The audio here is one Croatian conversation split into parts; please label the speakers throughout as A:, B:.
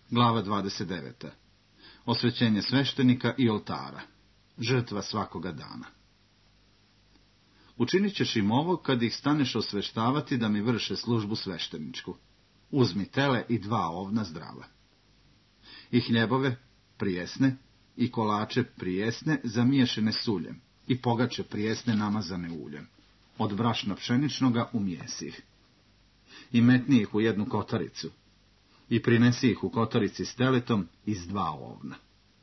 A: Glava 29. Osvećenje sveštenika i oltara. Žrtva svakoga dana. Učinit ćeš im ovo kad ih staneš osveštavati da mi vrše službu svešteničku. Uzmi tele i 2 ovna zdrava. I hljebove prijesne i kolače prijesne zamiješene s uljem i pogače prijesne namazane uljem. Od brašna pšeničnoga umijesi ih. I metni ih u 1 kotaricu. I prinesi ih u kotarici s teletom iz 2 ovna.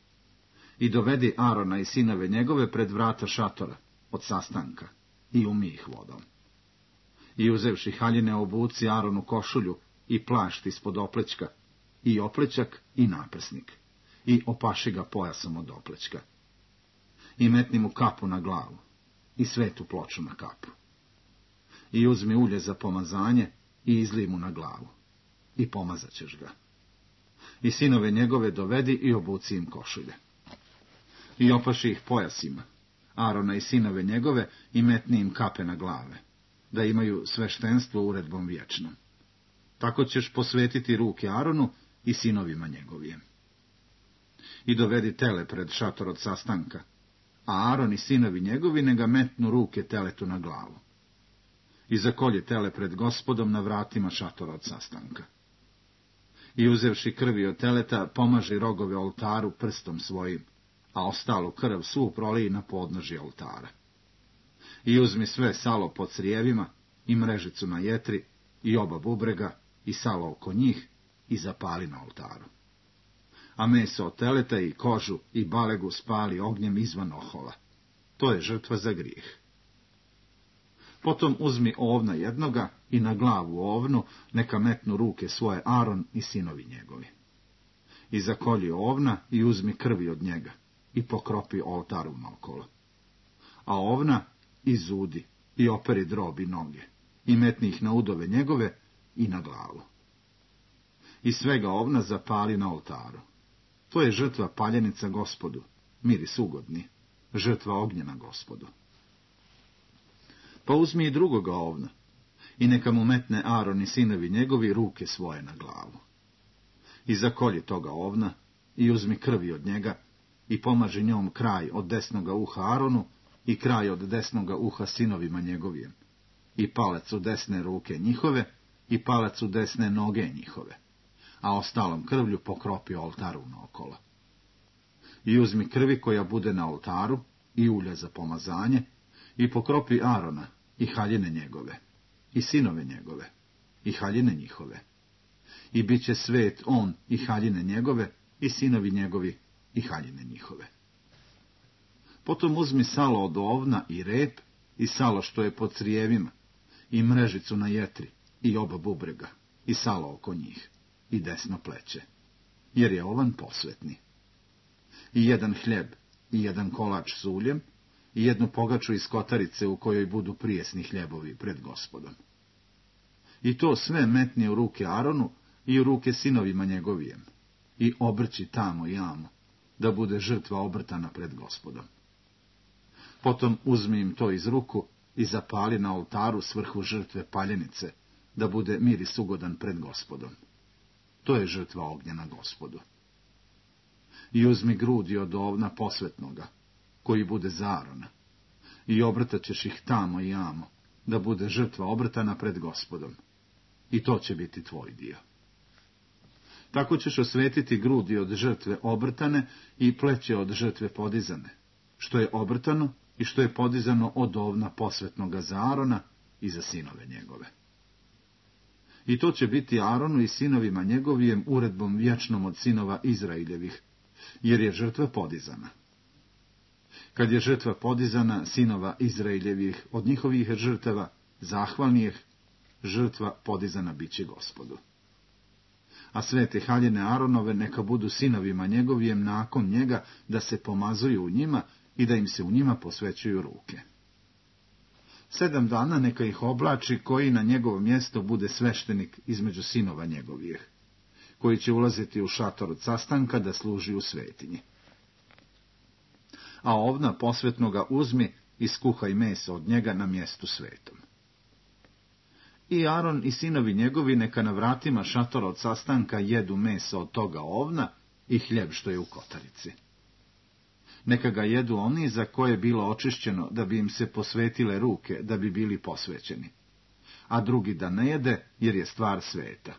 A: I dovedi Arona i sinove njegove pred vrata šatora od sastanka i umij ih vodom. I uzevši haljine obuci Aronu košulju i plašt ispod oplećka, i oplećak i naprsnik, i opaši ga pojasom od oplećka. I metni mu kapu na glavu i svetu ploču na kapu. I uzmi ulje za pomazanje i izlij mu na glavu i pomazat ćeš ga. I sinove njegove dovedi i obuci im košulje. I opaši ih pojasima, Arona i sinove njegove, i metni im kape na glave, da imaju sveštenstvo uredbom vječnom. Tako ćeš posvetiti ruke Aronu i sinovima njegovim. I dovedi tele pred šator od sastanka, a Aron i sinovi njegovi neka metnu ruke teletu na glavu. I zakolji tele pred Gospodom na vratima šatora od sastanka. I uzevši krvi od teleta, pomaži rogove oltaru prstom svojim, a ostalu krv svu proliji na podnožje oltara. I uzmi sve salo pod crijevima, i mrežicu na jetri, i oba bubrega, i salo oko njih, i zapali na oltaru. A meso od teleta i kožu i balegu spali ognjem izvan ohola. To je žrtva za grijeh. Potom uzmi ovna jednoga i na glavu ovnu neka metnu ruke svoje Aron i sinovi njegovi. I zakolji ovna i uzmi krvi od njega i pokropi oltaru naokolo. A ovna izudi i operi drob i noge i metni ih na udove njegove i na glavu. I svega ovna zapali na oltaru. To je žrtva paljenica Gospodu, miris ugodni, žrtva ognjena Gospodu. Pa uzmi i drugoga ovna i neka mu metne Aron i sinovi njegovi ruke svoje na glavu. I zakolji toga ovna i uzmi krvi od njega i pomaži njom kraj od desnoga uha Aronu i kraj od desnoga uha sinovima njegovim, i palac u desne ruke njihove i palac u desne noge njihove, a ostalom krvlju pokropi oltaru naokolo. I uzmi krvi koja bude na oltaru i ulja za pomazanje i pokropi Arona i haljine njegove i sinove njegove i haljine njihove. I bit će svet on i haljine njegove i sinovi njegovi i haljine njihove. Potom uzmi salo od ovna i rep i salo što je pod crijevima i mrežicu na jetri i oba bubrega i salo oko njih i desno pleće, jer je ovan posvetni. I 1 hljeb i 1 kolač s uljem i 1 pogaču iz kotarice u kojoj budu prijesni hljebovi pred Gospodom. I to sve metni u ruke Aronu i u ruke sinovima njegovijem i obrći tamo i amo, da bude žrtva obrtana pred Gospodom. Potom uzmi im to iz ruku i zapali na oltaru s vrhu žrtve paljenice, da bude miris ugodan pred Gospodom. To je žrtva ognjena Gospodu. I uzmi grudi od ovna posvetnoga, koji bude za Arona, i obrtat ćeš ih tamo i amo, da bude žrtva obrtana pred Gospodom. I to će biti tvoj dio. Tako ćeš osvetiti grudi od žrtve obrtane i pleće od žrtve podizane, što je obrtano i što je podizano od ovna posvetnoga za Arona i za sinove njegove. I to će biti Aronu i sinovima njegovijem uredbom vječnom od sinova Izraeljevih, jer je žrtva podizana. Kad je žrtva podizana sinova Izraeljevih od njihovih žrtava zahvalnijih, žrtva podizana bit će Gospodu. A svete haljine Aronove neka budu sinovima njegovijem nakon njega, da se pomazuju u njima i da im se u njima posvećuju ruke. 7 dana neka ih oblači koji na njegovo mjesto bude sveštenik između sinova njegovih, koji će ulaziti u šator od sastanka da služi u svetinji. A ovna posvetnoga uzmi i skuhaj meso od njega na mjestu svetom. I Aron i sinovi njegovi neka na vratima šatora od sastanka jedu meso od toga ovna i hljeb što je u kotarici. Neka ga jedu oni za koje je bilo očišćeno, da bi im se posvetile ruke, da bi bili posvećeni, a drugi da ne jede, jer je stvar sveta.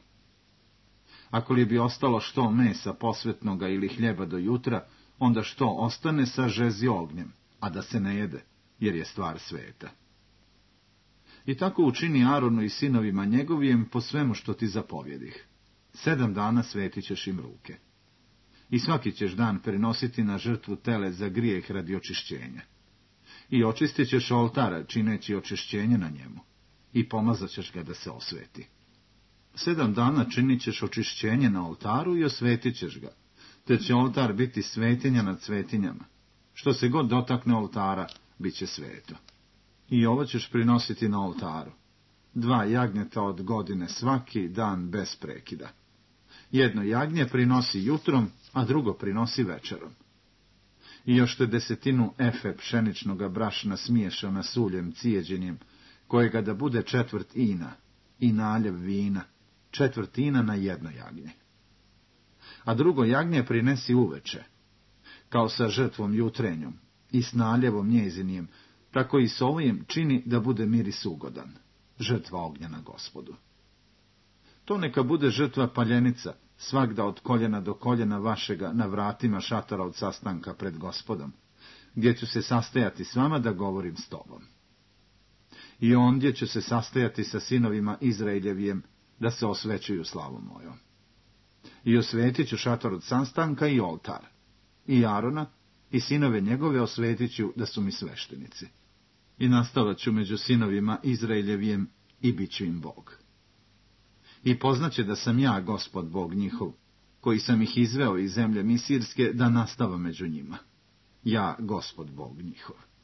A: Ako li bi ostalo što mesa posvetnoga ili hljeba do jutra, onda što ostane sa žezi ognjem, a da se ne jede, jer je stvar sveta. I tako učini Aronu i sinovima njegovim po svemu što ti zapovjedih. 7 dana svetit ćeš im ruke. I svaki ćeš dan prinositi na žrtvu tele za grijeh radi očišćenja. I očistit ćeš oltara, čineći očišćenje na njemu. I pomazat ćeš ga da se osveti. 7 dana činit ćeš očišćenje na oltaru i osvetit ćeš ga, te će oltar biti svetinja nad svetinjama. Što se god dotakne oltara, bit će sveto. I ovo ćeš prinositi na oltaru. 2 jagnjeta od godine svaki dan bez prekida. Jedno jagnje prinosi jutrom, a drugo prinosi večerom. I još te 10 efe pšeničnoga brašna smiješana s uljem cijeđenjem, kojega da bude 1/4 ina, i naljev vina, 1/4 ina na jedno jagnje. A drugo jagnje prinesi uveče, kao sa žrtvom jutrenjom, i s naljevom njezinijem, tako i s ovim čini da bude miris ugodan, žrtva ognjena Gospodu. To neka bude žrtva paljenica, svagda od koljena do koljena vašega na vratima šatora od sastanka pred Gospodom, gdje ću se sastajati s vama da govorim s tobom. I ondje ću se sastajati sa sinovima Izraeljevijem da se osvećuju slavom mojom. I osvetit ću šator od sastanka i oltar, i Arona, i sinove njegove osvetit ću da su mi sveštenici. I nastavat ću među sinovima Izraeljevijem i bit ću im Bog. I poznaće da sam ja Gospod Bog njihov, koji sam ih izveo iz zemlje Misirske, da nastava među njima. Ja, Gospod Bog njihov.